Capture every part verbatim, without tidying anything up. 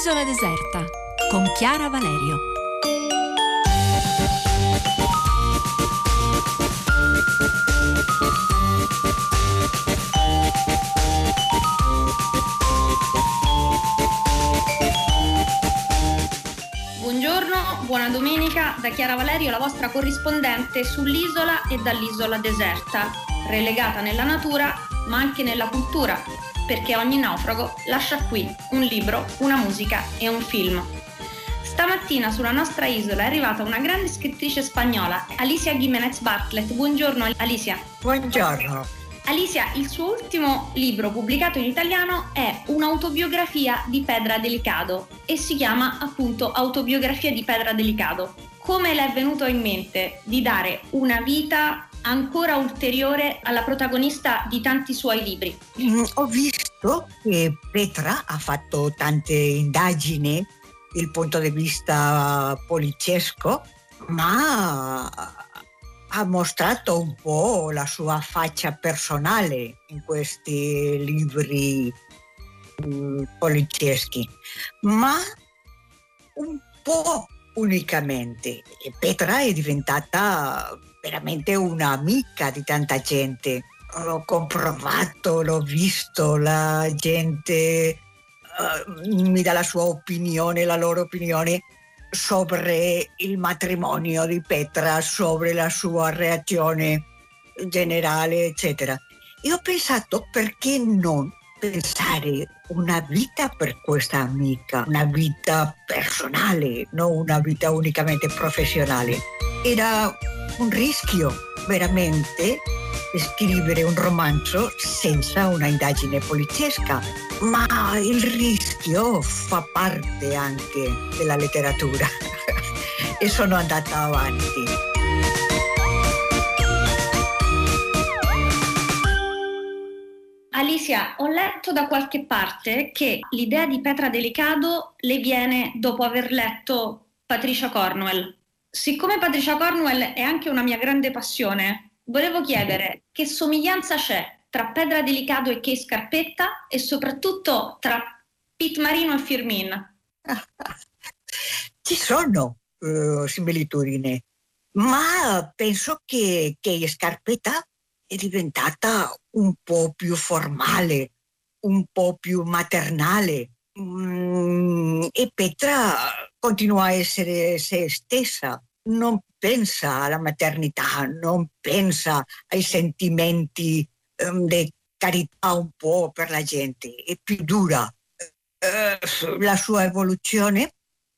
Sull'isola deserta con Chiara Valerio. Buongiorno, buona domenica da Chiara Valerio, la vostra corrispondente sull'isola e dall'isola deserta, relegata nella natura ma anche nella cultura, perché ogni naufrago lascia qui un libro, una musica e un film. Stamattina sulla nostra isola è arrivata una grande scrittrice spagnola, Alicia Giménez Bartlett. Buongiorno Alicia. Buongiorno. Alicia, il suo ultimo libro pubblicato in italiano è un'autobiografia di Pedra Delicado e si chiama appunto Autobiografia di Pedra Delicado. Come le è venuto in mente di dare una vita ancora ulteriore alla protagonista di tanti suoi libri? Mm, ho visto che Petra ha fatto tante indagini dal punto di vista poliziesco, ma ha mostrato un po' la sua faccia personale in questi libri mm, polizieschi, ma un po' unicamente. E Petra è diventata veramente un'amica di tanta gente. L'ho comprovato, l'ho visto, la gente uh, mi dà la sua opinione, la loro opinione sobre il matrimonio di Petra, sobre la sua reazione generale, eccetera. E ho pensato, perché non pensare una vita per questa amica, una vita personale, non una vita unicamente professionale. Era un rischio veramente scrivere un romanzo senza una indagine poliziesca, ma il rischio fa parte anche della letteratura e sono andata avanti. Alicia, ho letto da qualche parte che l'idea di Petra Delicado le viene dopo aver letto Patricia Cornwell. Siccome Patricia Cornwell è anche una mia grande passione, volevo chiedere che somiglianza c'è tra Pedra Delicado e Kay Scarpetta e soprattutto tra Pete Marino e Firmin. Ci sono uh, similitudini, ma penso che Kay Scarpetta è diventata un po' più formale, un po' più maternale, mm, e Petra continua a essere se stessa. Non pensa alla maternità, non pensa ai sentimenti um, di carità un po' per la gente, è più dura. Uh, la sua evoluzione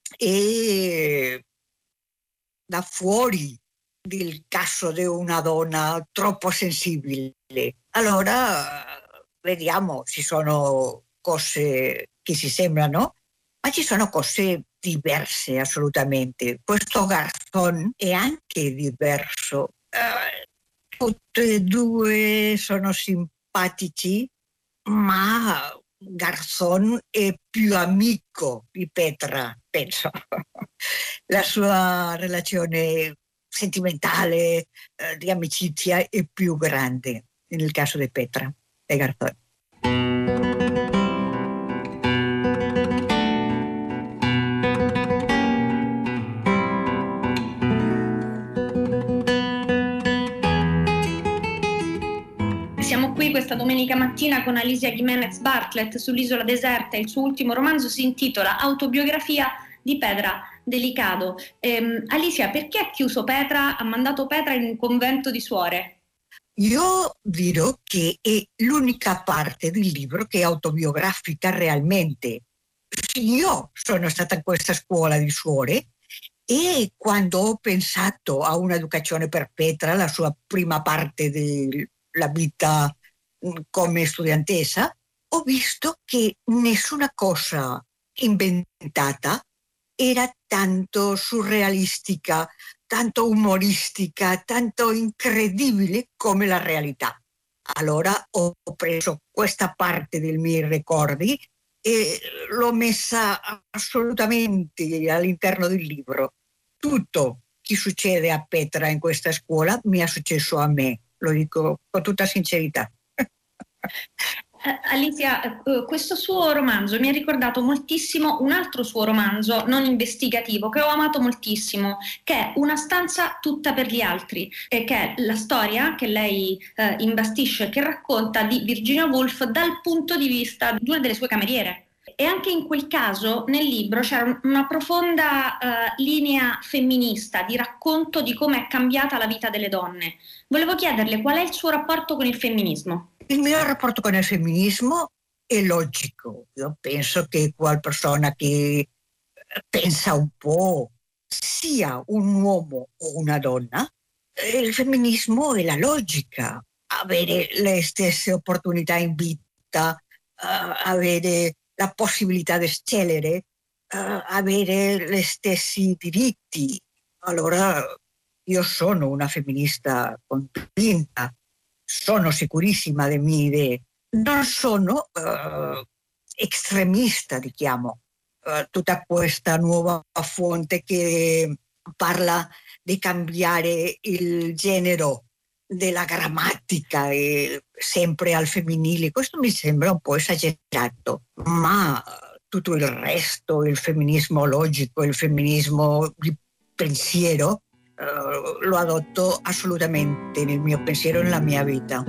è da fuori del caso di una donna troppo sensibile. Allora, vediamo, ci sono cose che si sembrano, ma ci sono cose diverse assolutamente. Questo Garzón è anche diverso. Uh, tutti e due sono simpatici, ma Garzón è più amico di Petra, penso. La sua relazione sentimentale, eh, di amicizia è più grande nel caso di Petra e Garzón. Siamo qui questa domenica mattina con Alicia Giménez Bartlett sull'isola deserta. Il suo ultimo romanzo si intitola Autobiografia di Pedra Delicado. Ehm, Alicia, perché ha chiuso Petra, ha mandato Petra in un convento di suore? Io dirò che è l'unica parte del libro che è autobiografica realmente. Io sono stata in questa scuola di suore e quando ho pensato a un'educazione per Petra, la sua prima parte della vita come studentessa, ho visto che nessuna cosa inventata era tanto surrealistica, tanto umoristica, tanto incredibile come la realtà. Allora ho preso questa parte dei miei ricordi e l'ho messa assolutamente all'interno del libro. Tutto che succede a Petra in questa scuola mi è successo a me, lo dico con tutta sincerità. Eh, Alicia, eh, questo suo romanzo mi ha ricordato moltissimo un altro suo romanzo non investigativo che ho amato moltissimo, che è Una stanza tutta per gli altri, e che è la storia che lei eh, imbastisce, che racconta di Virginia Woolf dal punto di vista di una delle sue cameriere. E anche in quel caso nel libro c'era una profonda eh, linea femminista di racconto di come è cambiata la vita delle donne. Volevo chiederle qual è il suo rapporto con il femminismo. Il mio rapporto con il femminismo è logico. Io penso che qualche persona che pensa un po', sia un uomo o una donna, il femminismo è la logica. Avere le stesse opportunità in vita, uh, avere la possibilità di scegliere, uh, avere gli stessi diritti. Allora io sono una femminista convinta. Sono sicurissima delle mie idee, non sono uh, estremista, diciamo. Uh, tutta questa nuova fonte che parla di cambiare il genere della grammatica e sempre al femminile, questo mi sembra un po' esagerato, ma tutto il resto, il femminismo logico, il femminismo di pensiero, Uh, lo adotto assolutamente nel mio pensiero e nella mia vita.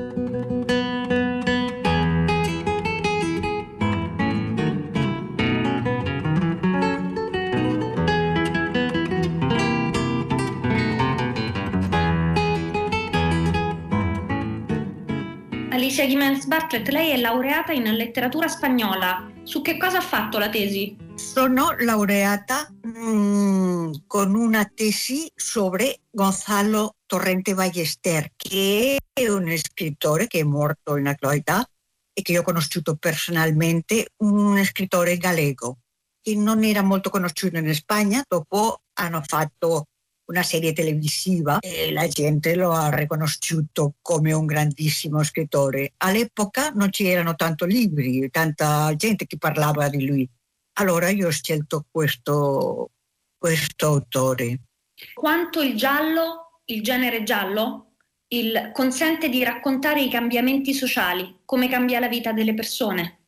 Alicia Giménez Bartlett, lei è laureata in letteratura spagnola. Su che cosa ha fatto la tesi? Sono laureata mh, con una tesi sobre Gonzalo Torrente Ballester, che è un scrittore che è morto in attualità e che io ho conosciuto personalmente, un scrittore gallego che non era molto conosciuto in Spagna. Dopo hanno fatto una serie televisiva e la gente lo ha riconosciuto come un grandissimo scrittore. All'epoca non c'erano tanto libri, tanta gente che parlava di lui. Allora io ho scelto questo, questo autore. Quanto il giallo, il genere giallo, il, consente di raccontare i cambiamenti sociali, come cambia la vita delle persone?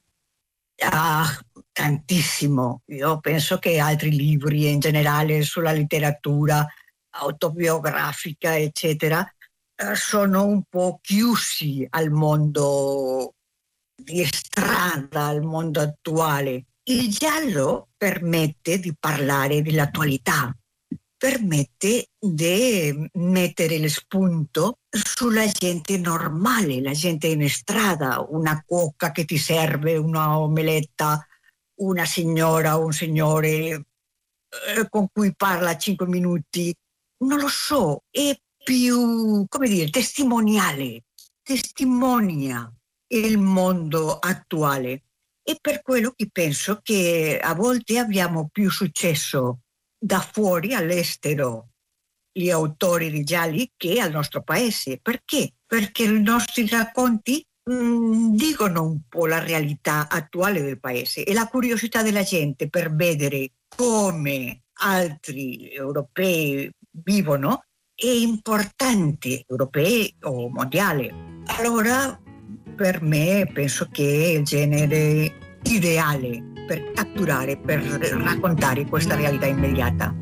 Ah, tantissimo. Io penso che altri libri in generale sulla letteratura autobiografica, eccetera, eh, sono un po' chiusi al mondo di strada, al mondo attuale. Il giallo permette di parlare dell'attualità, permette di mettere lo spunto sulla gente normale, la gente in strada, una cuoca che ti serve una omeletta, una signora o un signore eh, con cui parla cinque minuti. Non lo so, è più, come dire, testimoniale, testimonia il mondo attuale. E per quello che penso che a volte abbiamo più successo da fuori all'estero gli autori di gialli che al nostro paese. Perché? Perché i nostri racconti mh, dicono un po' la realtà attuale del paese e la curiosità della gente per vedere come altri europei vivono è importante, europei o mondiale. Allora per me penso che è il genere ideale per catturare, per raccontare questa realtà immediata.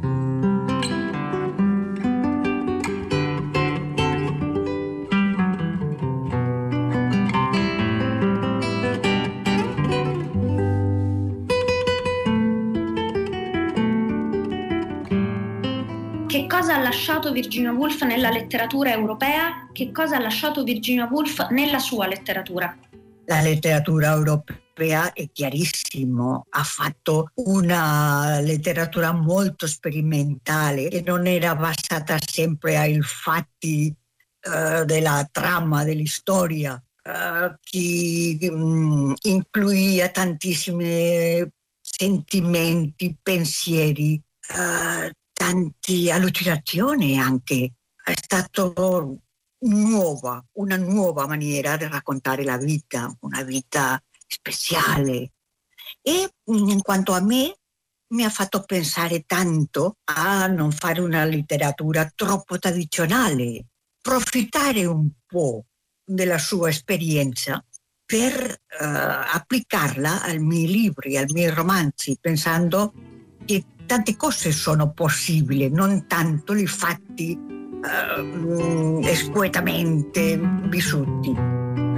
Che cosa ha lasciato Virginia Woolf nella letteratura europea? Che cosa ha lasciato Virginia Woolf nella sua letteratura? La letteratura europea è chiarissimo, ha fatto una letteratura molto sperimentale che non era basata sempre ai fatti uh, della trama, dell'istoria, uh, che um, incluía tantissimi sentimenti, pensieri, uh, tante allucinazioni anche. È stato nuova, una nuova maniera di raccontare la vita, una vita speciale. E in quanto a me, mi ha fatto pensare tanto a non fare una letteratura troppo tradizionale, approfittare un po' della sua esperienza per uh, applicarla ai miei libri, ai miei romanzi, pensando che tante cose sono possibili, non tanto i fatti uh, escuetamente vissuti.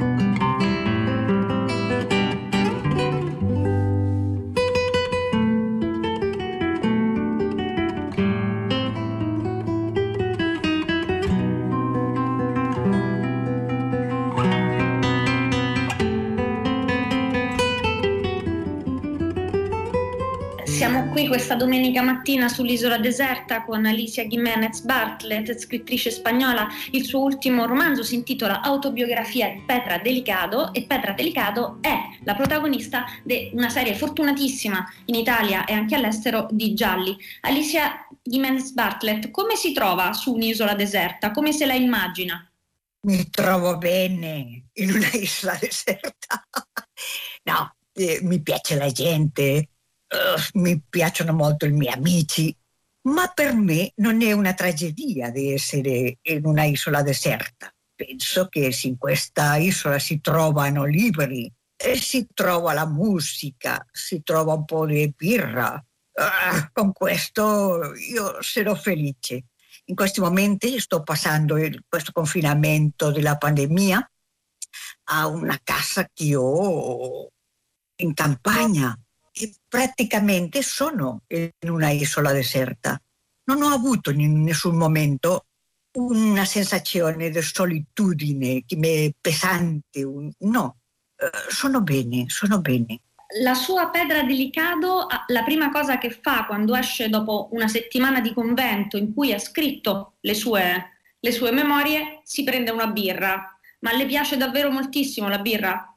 Siamo qui questa domenica mattina sull'isola deserta con Alicia Giménez Bartlett, scrittrice spagnola. Il suo ultimo romanzo si intitola Autobiografia di Petra Delicado e Petra Delicado è la protagonista di una serie fortunatissima in Italia e anche all'estero di gialli. Alicia Giménez Bartlett, come si trova su un'isola deserta? Come se la immagina? Mi trovo bene in una isola deserta. No, eh, mi piace la gente. Uh, mi piacciono molto i miei amici, ma per me non è una tragedia di essere in una isola deserta. Penso che in questa isola si trovano libri, e si trova la musica, si trova un po' di birra. Uh, con questo io sarò felice. In questi momenti sto passando il, questo confinamento della pandemia a una casa che ho in campagna. E praticamente sono in una isola deserta. Non ho avuto in nessun momento una sensazione di solitudine che mi è pesante. No, sono bene, sono bene. La sua Petra Delicado, la prima cosa che fa quando esce dopo una settimana di convento in cui ha scritto le sue, le sue memorie, si prende una birra. Ma le piace davvero moltissimo la birra?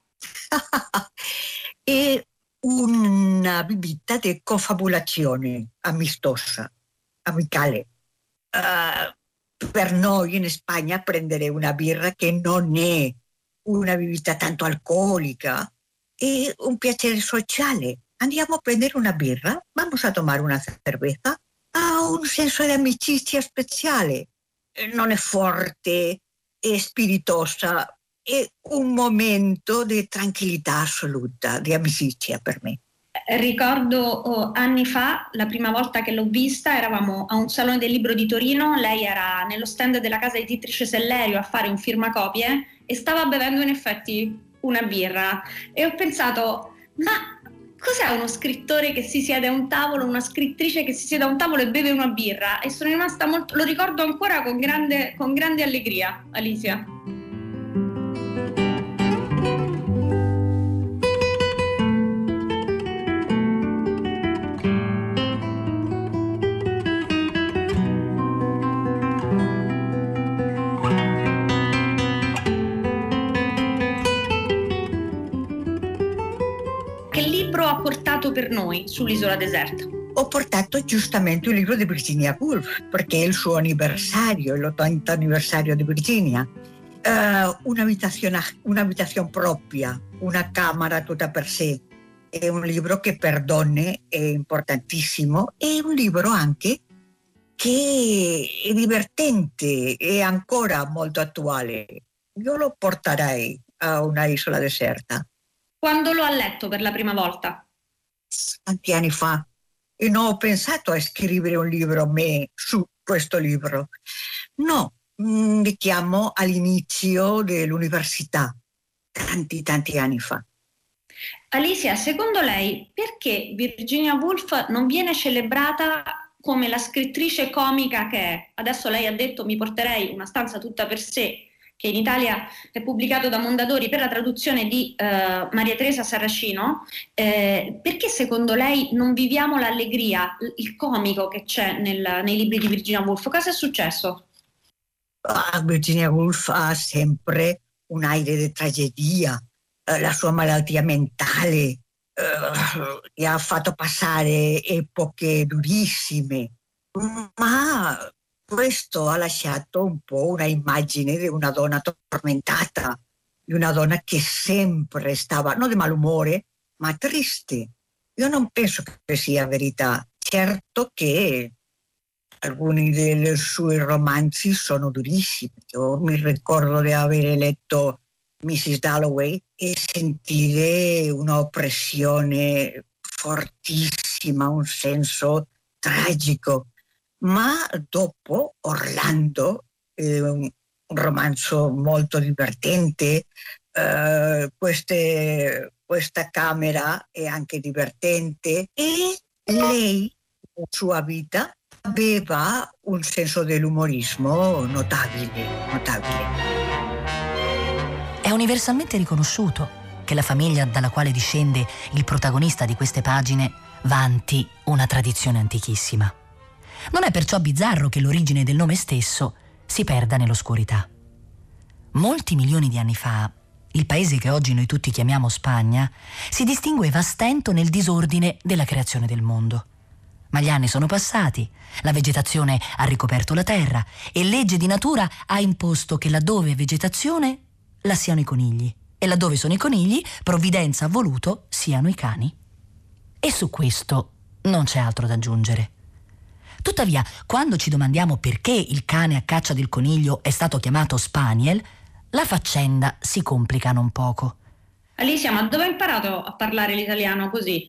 E una bibita di confabulazione amistosa, amicale. Uh, per noi in Spagna prendere una birra che non è una bibita tanto alcolica è un piacere sociale. Andiamo a prendere una birra, vamos a tomare una cerveza, ha un senso di amicizia speciale. Non è forte, è spiritosa, è un momento di tranquillità assoluta, di amicizia per me. Ricordo oh, anni fa, la prima volta che l'ho vista, eravamo a un salone del libro di Torino, lei era nello stand della casa editrice Sellerio a fare un firmacopie e stava bevendo in effetti una birra. E ho pensato, ma cos'è uno scrittore che si siede a un tavolo, una scrittrice che si siede a un tavolo e beve una birra? E sono rimasta molto, lo ricordo ancora con grande, con grande allegria, Alicia. Ha portato per noi sull'isola deserta? Ho portato giustamente un libro di Virginia Woolf perché è il suo anniversario, l'ottanta anniversario di Virginia. Uh, un'abitazione, un'abitazione propria, una camera tutta per sé. È un libro che per donne è importantissimo, è un libro anche che è divertente e ancora molto attuale. Io lo porterei a una isola deserta. Quando lo ha letto per la prima volta? Tanti anni fa. E non ho pensato a scrivere un libro me su questo libro. No, mi chiamo all'inizio dell'università, tanti tanti anni fa. Alicia, secondo lei perché Virginia Woolf non viene celebrata come la scrittrice comica che è? Adesso lei ha detto mi porterei una stanza tutta per sé, che in Italia è pubblicato da Mondadori per la traduzione di uh, Maria Teresa Sarracino. Eh, perché secondo lei non viviamo l'allegria, il comico che c'è nel, nei libri di Virginia Woolf? Cosa è successo? Ah, Virginia Woolf ha sempre un aire di tragedia, eh, la sua malattia mentale eh, gli ha fatto passare epoche durissime, ma questo ha lasciato un po' una immagine di una donna tormentata, di una donna che sempre stava, non di malumore, ma triste. Io non penso che sia verità. Certo che alcuni dei suoi romanzi sono durissimi. Io mi ricordo di aver letto missus Dalloway e sentire un'oppressione fortissima, un senso tragico. Ma dopo Orlando, eh, un, un romanzo molto divertente, eh, queste, questa camera è anche divertente e lei, nella sua vita, aveva un senso dell'umorismo notabile, notabile. È universalmente riconosciuto che la famiglia dalla quale discende il protagonista di queste pagine vanti una tradizione antichissima. Non è perciò bizzarro che l'origine del nome stesso si perda nell'oscurità. Molti milioni di anni fa, il paese che oggi noi tutti chiamiamo Spagna si distingueva a stento nel disordine della creazione del mondo. Ma gli anni sono passati, la vegetazione ha ricoperto la terra e legge di natura ha imposto che laddove è vegetazione la siano i conigli e laddove sono i conigli, provvidenza ha voluto siano i cani. E su questo non c'è altro da aggiungere. Tuttavia, quando ci domandiamo perché il cane a caccia del coniglio è stato chiamato Spaniel, la faccenda si complica non poco. Alicia, ma dove hai imparato a parlare l'italiano così?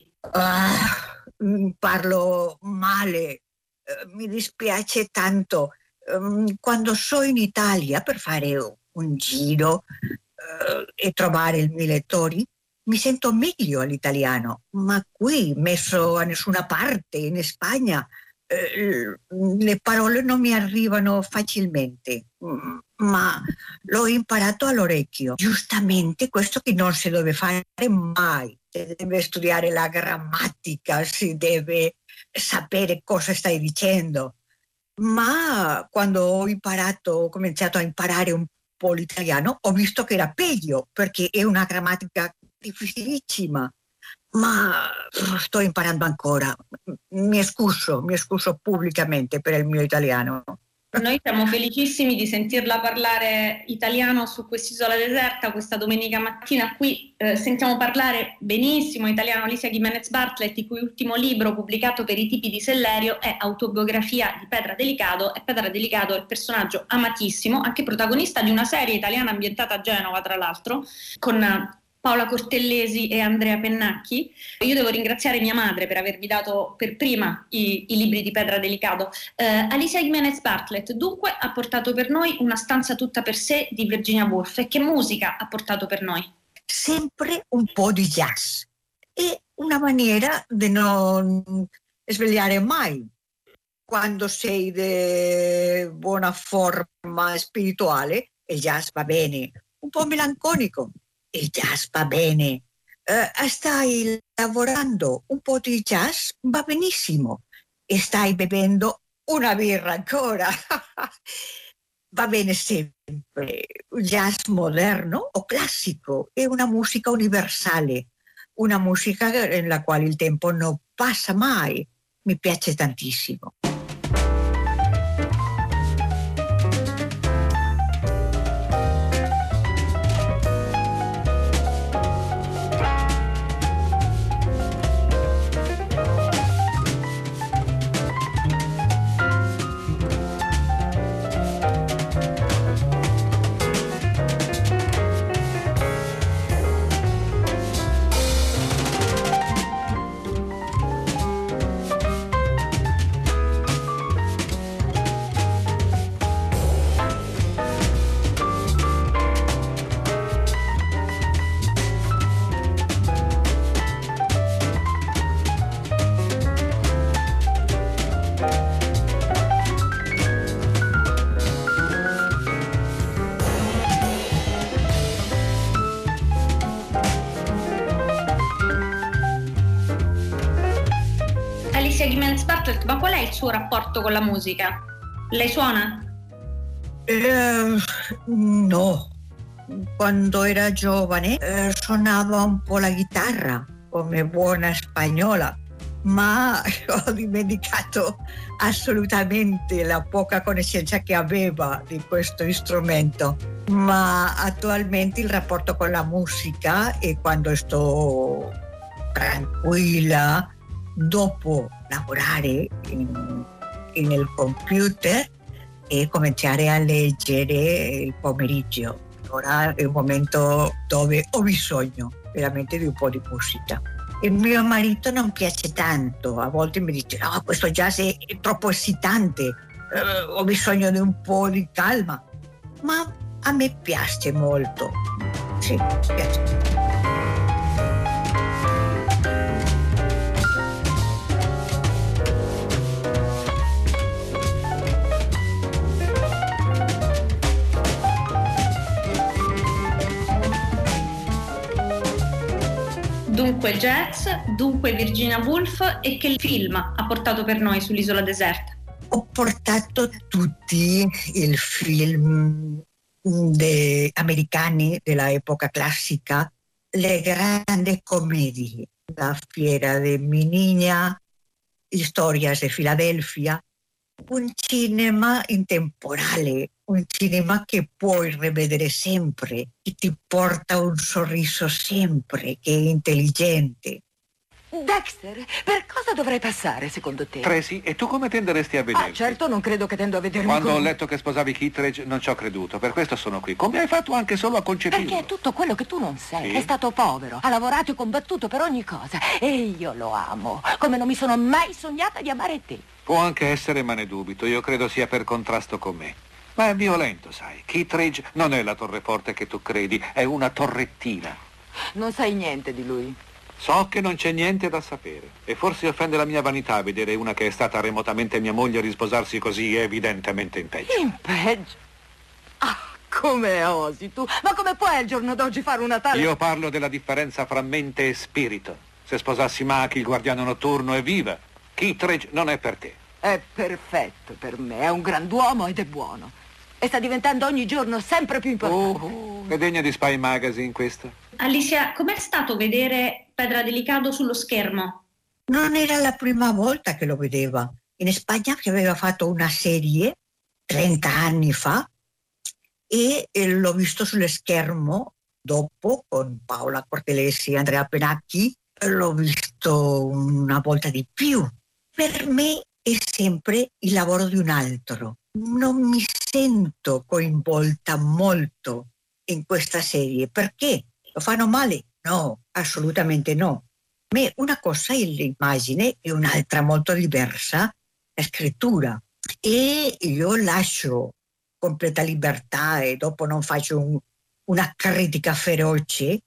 Uh, parlo male, uh, mi dispiace tanto. Um, quando sono in Italia per fare un giro uh, e trovare i miei lettori, mi sento meglio all'italiano, ma qui, messo a nessuna parte, in Spagna, eh, le parole non mi arrivano facilmente, ma l'ho imparato all'orecchio. Giustamente questo che non si deve fare mai, si deve studiare la grammatica, si deve sapere cosa stai dicendo. Ma quando ho imparato, ho cominciato a imparare un po' l'italiano, ho visto che era peggio, perché è una grammatica difficilissima, ma sto imparando ancora. Mi scuso, mi scuso pubblicamente per il mio italiano. Noi siamo felicissimi di sentirla parlare italiano su quest'isola deserta questa domenica mattina. Qui eh, sentiamo parlare benissimo italiano Alicia Giménez Bartlett, il cui ultimo libro pubblicato per i tipi di Sellerio è Autobiografia di Petra Delicado, e Petra Delicado è il personaggio amatissimo, anche protagonista di una serie italiana ambientata a Genova, tra l'altro, con Paola Cortellesi e Andrea Pennacchi. Io devo ringraziare mia madre per avermi dato per prima i, i libri di Petra Delicado. Eh, Alicia Giménez Bartlett dunque ha portato per noi Una stanza tutta per sé di Virginia Woolf. E che musica ha portato per noi? Sempre un po' di jazz. È una maniera di non svegliare mai. Quando sei di buona forma spirituale, il jazz va bene. Un po' melanconico, il jazz va bene. Uh, stai lavorando, un po' di jazz va benissimo. E stai bevendo una birra ancora. Va bene sempre. Jazz moderno o classico è una musica universale, una musica nella quale il tempo non passa mai. Mi piace tantissimo. Ma qual è il suo rapporto con la musica? Lei suona? Eh, no. Quando era giovane eh, suonava un po' la chitarra come buona spagnola, ma ho dimenticato assolutamente la poca conoscenza che aveva di questo strumento. Ma attualmente il rapporto con la musica è quando sto tranquilla, dopo lavorare in, nel computer e cominciare a leggere il pomeriggio. Ora è un momento dove ho bisogno veramente di un po' di musica. Il mio marito non piace tanto, a volte mi dice no, questo jazz è troppo eccitante, eh, ho bisogno di un po' di calma, ma a me piace molto, sì, piace. Dunque jazz, dunque Virginia Woolf, e che film ha portato per noi sull'isola deserta? Ho portato tutti i film de, americani dell'epoca classica, le grandi commedie, La Fiera de Minigna, Historias de Filadelfia, un cinema intemporale, un cinema che puoi rivedere sempre, che ti porta un sorriso sempre, che è intelligente. Dexter, per cosa dovrei passare secondo te? Tracy, e tu come tenderesti a vederti? Ah, certo, non credo che tendo a vedermi Quando con... ho letto che sposavi Kittredge non ci ho creduto, per questo sono qui. Come hai fatto anche solo a concepirlo? Perché è tutto quello che tu non sei. Sì? È stato povero, ha lavorato e combattuto per ogni cosa. E io lo amo, come non mi sono mai sognata di amare te. Può anche essere, ma ne dubito. Io credo sia per contrasto con me. Ma è violento, sai. Kittredge non è la torre forte che tu credi, è una torrettina. Non sai niente di lui. So che non c'è niente da sapere. E forse offende la mia vanità vedere una che è stata remotamente mia moglie risposarsi così evidentemente in peggio. In peggio? Ah, come osi tu? Ma come puoi al giorno d'oggi fare una tale... Io parlo della differenza fra mente e spirito. Se sposassi Maki, il guardiano notturno, è viva. Kittredge non è per te. È perfetto per me, è un grand'uomo ed è buono. E sta diventando ogni giorno sempre più importante. Oh, è degna di Spy Magazine questa. Alicia, com'è stato vedere Pedra Delicado sullo schermo? Non era la prima volta che lo vedeva. In Spagna aveva fatto una serie trenta anni fa e l'ho visto sullo schermo dopo con Paola Cortelesi e Andrea Penacchi. L'ho visto una volta di più. Per me è sempre il lavoro di un altro. Non mi sento coinvolta molto in questa serie. Perché? Lo fanno male? No, assolutamente no. Ma una cosa è l'immagine e un'altra molto diversa la scrittura. E io lascio completa libertà e dopo non faccio un, una critica feroce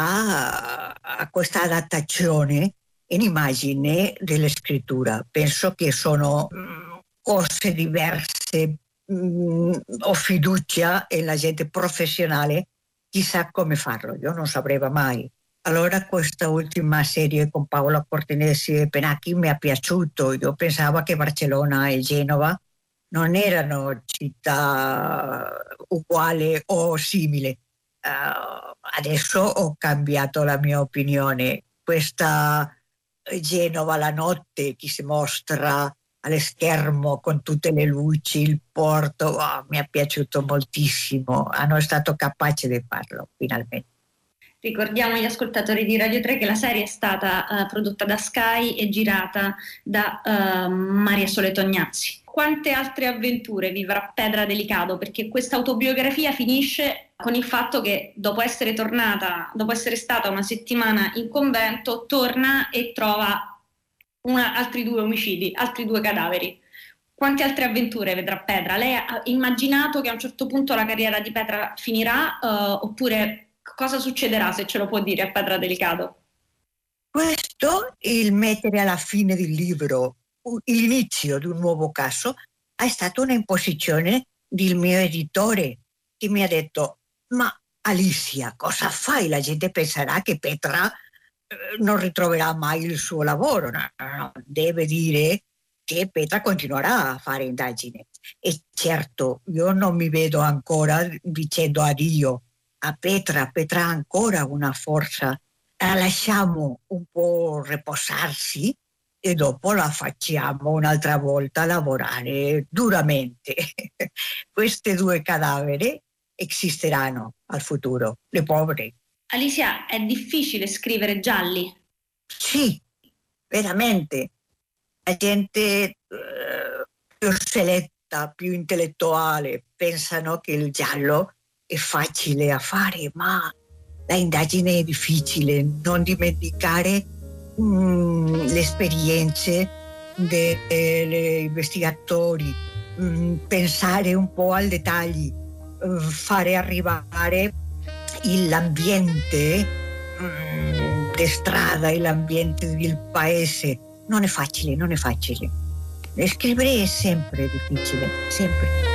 a, a questa adattazione in immagine della scrittura. Penso che sono mh, cose diverse. Mh, ho fiducia nella gente professionale, chissà come farlo, io non saprei mai. Allora questa ultima serie con Paola Cortelesi e Penacchi mi è piaciuto. Io pensavo che Barcellona e Genova non erano città uguali o simili. Uh, adesso ho cambiato la mia opinione. Questa Genova la notte che si mostra allo schermo con tutte le luci, il porto, oh, mi è piaciuto moltissimo. Hanno stato capaci di farlo finalmente. Ricordiamo agli ascoltatori di Radio tre che la serie è stata uh, prodotta da Sky e girata da uh, Maria Sole Tognazzi. Quante altre avventure vivrà Pedra Delicado? Perché questa autobiografia finisce con il fatto che dopo essere tornata, dopo essere stata una settimana in convento, torna e trova una, altri due omicidi, altri due cadaveri. Quante altre avventure vedrà Pedra? Lei ha immaginato che a un certo punto la carriera di Pedra finirà uh, oppure cosa succederà, se ce lo può dire, a Pedra Delicado? Questo, il mettere alla fine del libro l'inizio di un nuovo caso, è stata una imposizione del mio editore che mi ha detto: ma Alicia, cosa fai? La gente penserà che Petra eh, non ritroverà mai il suo lavoro. No, no, no. Deve dire che Petra continuerà a fare indagini. E certo, io non mi vedo ancora dicendo addio a Petra. Petra ha ancora una forza. La lasciamo un po' riposarsi e dopo la facciamo un'altra volta lavorare duramente. Queste due cadaveri esisteranno al futuro, le povere. Alicia, è difficile scrivere gialli? Sì, veramente. La gente eh, più seletta, più intellettuale, pensano che il giallo è facile a fare, ma la indagine è difficile. Non dimenticare mh, le esperienze degli investigatori, mh, pensare un po' ai dettagli, uh, fare arrivare l'ambiente mh, di strada e l'ambiente del paese. Non è facile, non è facile. Scrivere è sempre difficile, sempre.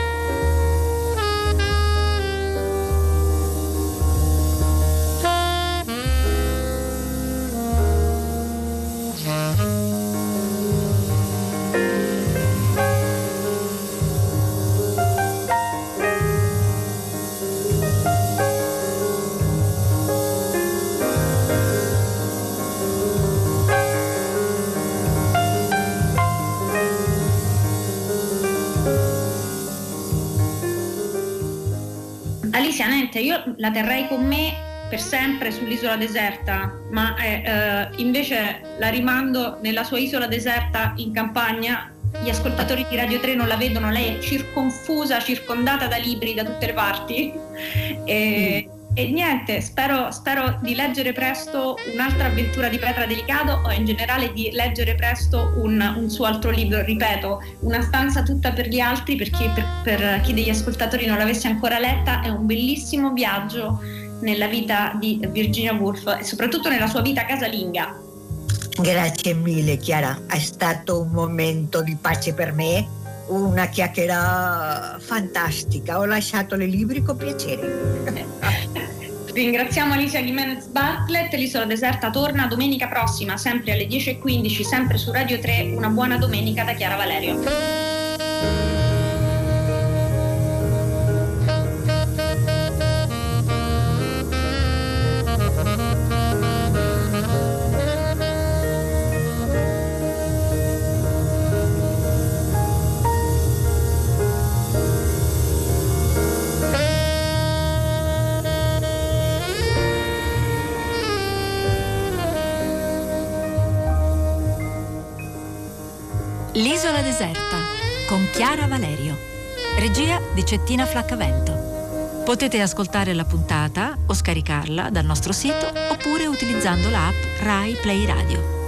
Alicia, niente, io la terrei con me per sempre sull'isola deserta, ma eh, eh, invece la rimando nella sua isola deserta in campagna. Gli ascoltatori di Radio tre non la vedono, lei è circonfusa, circondata da libri da tutte le parti. E, mm. e niente, spero, spero di leggere presto un'altra avventura di Petra Delicado, o in generale di leggere presto un, un suo altro libro, ripeto, Una stanza tutta per gli altri, perché per, per chi degli ascoltatori non l'avesse ancora letta, è un bellissimo viaggio nella vita di Virginia Woolf e soprattutto nella sua vita casalinga. Grazie mille Chiara, è stato un momento di pace per me, una chiacchiera fantastica, ho lasciato i libri con piacere. Ringraziamo Alicia Gimenez Bartlett. L'isola deserta torna domenica prossima, sempre alle dieci e quindici, sempre su Radio tre. Una buona domenica da Chiara Valerio. L'isola deserta con Chiara Valerio. Regia di Cettina Flaccavento. Potete ascoltare la puntata o scaricarla dal nostro sito oppure utilizzando l'app Rai Play Radio.